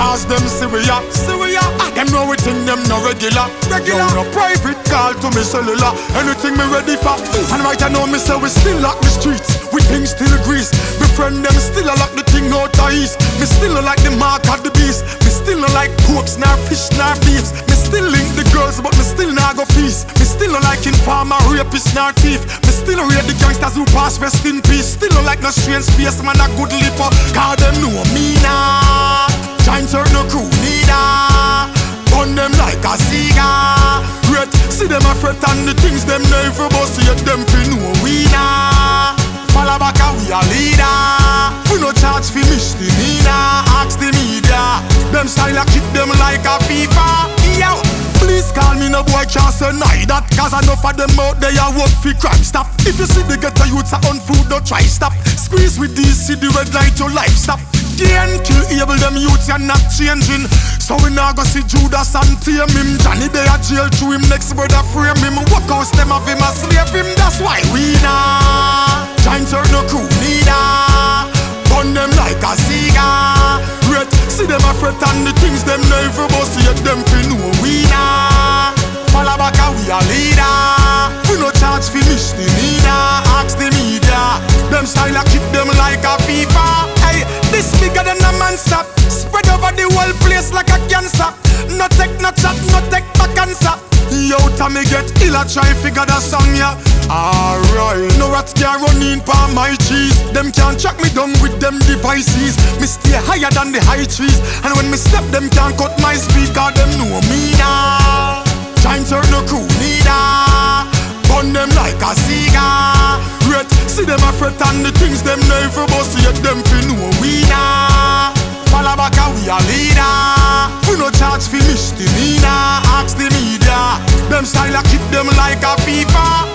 cause them Syria. Them know we think them no regular. No private call to me cellular. Anything me ready for. And right I know me say we still lock the streets. We think still grease. Me friend them still a lock the thing out of east. Me still no like the mark of the beast. Me still no like porks, nor fish, nor beefs. Me still link the girls but me still not go feast. Me still no like informer, rapist, nor thief. Me still rate the gangsters who pass rest in peace. Still no like no strange face, man a good lipper. Cause them know me nah. Giants are no crew neither. Burn them like a cigar. Red, see them a fret and the things them never bust. Yet them feel no winner. Follow back a we a leader. We no charge for misdemeanor. Ask the media. Them style a keep them like a FIFA. Yo, please call me no boy can't say neither. Cause enough of them out there work for crime. Stop. If you see the ghetto youths are on food, don't try stop. Squeeze with these, see the red light, your life stop. Gain, kill, able them youths are not changing. So we now go see Judas and tame him. Johnny they a jail to him, next brother frame him. Walk out them of him a slave him, that's why we nah. Giants are no crew neither. Burn them like a cigar. Red, see them a fret and the things them never bust. Yet them feel no winner. Follow back a we a leader. We no charge for misdemeanor. Ask the media. Them style a keep them like a FIFA. Hey, this bigger than a man stop. Spread over the whole place like a cancer. No take no chat, no take back answer. Yo, time me get ill, I try figure the song, yeah. Alright, no rats can run in for my cheese. Them can't track me down with them devices. Me stay higher than the high trees. And when me step, them can't cut my speaker. Them know me now. Giants are no crew neither. Burn them like a cigar. Red, see them a fret and the things them never bust. Yet them feel no winner. Follow back a we a leader. We no charge for misdemeanor. Ask the media. Them style a keep them like a FIFA.